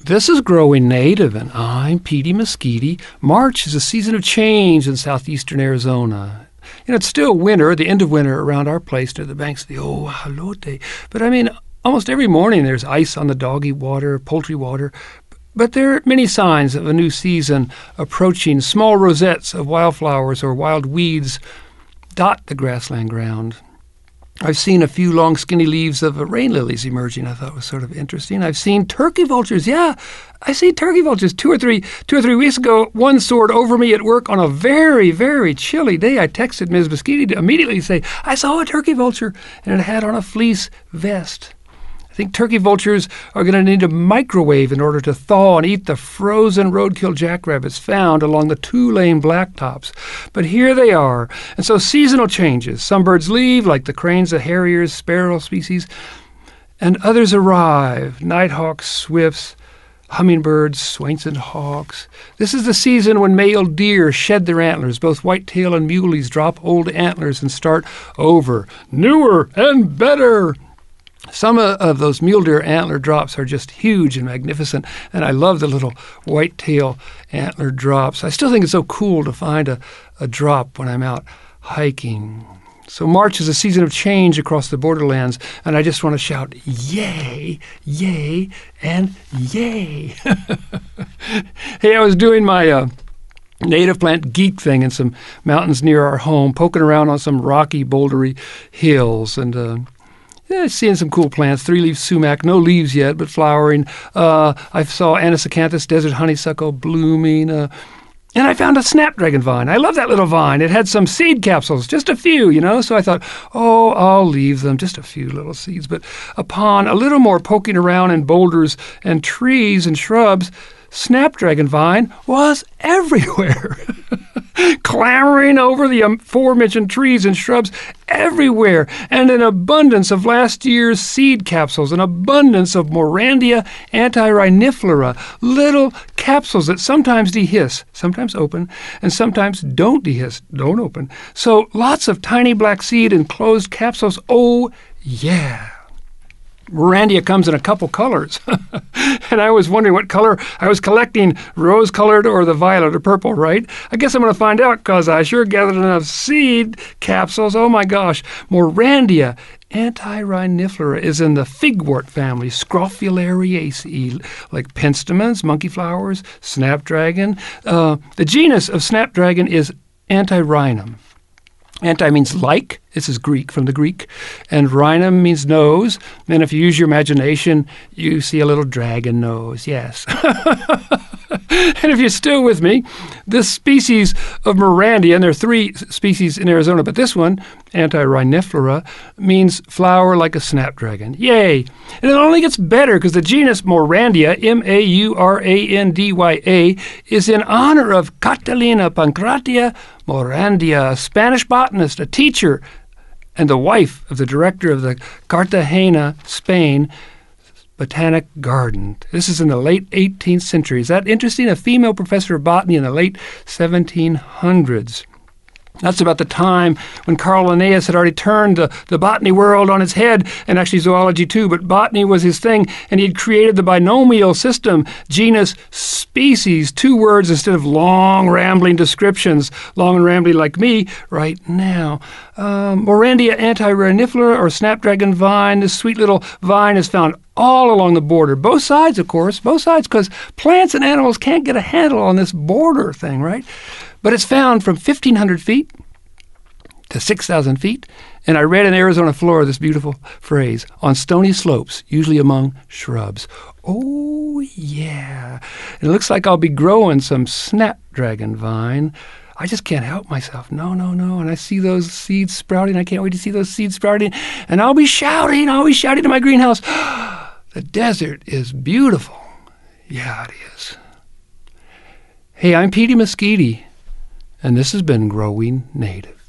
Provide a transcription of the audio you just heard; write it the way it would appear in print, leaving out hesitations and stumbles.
This is Growing Native, and I'm Petey Mesquite. March is a season of change in southeastern Arizona. It's still winter, the end of winter around our place near the banks of the Ojalote. But almost every morning there's ice on the doggy water, poultry water. But there are many signs of a new season approaching. Small rosettes of wildflowers or wild weeds dot the grassland ground. I've seen a few long, skinny leaves of rain lilies emerging. I thought it was sort of interesting. I've seen turkey vultures. Yeah, I see turkey vultures. Two or three weeks ago, one soared over me at work on a very, very chilly day. I texted Ms. Mesquite to immediately say, I saw a turkey vulture, and it had on a fleece vest. I think turkey vultures are going to need a microwave in order to thaw and eat the frozen roadkill jackrabbits found along the two-lane blacktops. But here they are. And so seasonal changes. Some birds leave, like the cranes, the harriers, sparrow species, and others arrive. Nighthawks, swifts, hummingbirds, Swainson hawks. This is the season when male deer shed their antlers. Both whitetail and muleys drop old antlers and start over. Newer and better. Some of those mule deer antler drops are just huge and magnificent, and I love the little whitetail antler drops. I still think it's so cool to find a drop when I'm out hiking. So March is a season of change across the borderlands, and I just want to shout, yay, yay, and yay. Hey, I was doing my native plant geek thing in some mountains near our home, poking around on some rocky, bouldery hills, and seeing some cool plants, three-leaf sumac, no leaves yet, but flowering. I saw Anisacanthus desert honeysuckle blooming, and I found a snapdragon vine. I love that little vine. It had some seed capsules, just a few, so I thought, I'll leave them, just a few little seeds. But upon a little more poking around in boulders and trees and shrubs, snapdragon vine was everywhere. Clambering over the aforementioned trees and shrubs everywhere, and an abundance of last year's seed capsules, an abundance of Morandia antirhiniflora, little capsules that sometimes dehisce, sometimes open, and sometimes don't dehisce, don't open. So lots of tiny black seed and closed capsules. Oh, yeah. Morandia comes in a couple colors, and I was wondering what color I was collecting, rose-colored or the violet or purple, right? I guess I'm going to find out because I sure gathered enough seed capsules. Oh, my gosh. Morandia antirhiniflora is in the figwort family, Scrophulariaceae, like penstemons, monkey flowers, snapdragon. The genus of snapdragon is Antirhinum. Anti means like. This is Greek, from the Greek. And rhinum means nose. And if you use your imagination, you see a little dragon nose. Yes. And if you're still with me, this species of Morandia, and there are three species in Arizona, but this one, Antirhiniflora, means flower like a snapdragon. Yay! And it only gets better because the genus Morandia, Maurandia, is in honor of Catalina Pancratia Morandia, a Spanish botanist, a teacher, and the wife of the director of the Cartagena, Spain, Botanic Garden. This is in the late 18th century. Is that interesting? A female professor of botany in the late 1700s. That's about the time when Carl Linnaeus had already turned the botany world on its head, and actually zoology too, but botany was his thing, and he had created the binomial system, genus, species, 2 words instead of long, rambling descriptions, long and rambling like me right now. Morandia antirhiniflora, or snapdragon vine, this sweet little vine is found all along the border. Both sides, of course, because plants and animals can't get a handle on this border thing, right? But it's found from 1,500 feet to 6,000 feet. And I read in Arizona Flora this beautiful phrase, on stony slopes, usually among shrubs. Oh, yeah. And it looks like I'll be growing some snapdragon vine. I just can't help myself. No. And I see those seeds sprouting. I can't wait to see those seeds sprouting. And I'll be shouting to my greenhouse. The desert is beautiful. Yeah, it is. Hey, I'm Petey Mesquite, and this has been Growing Native.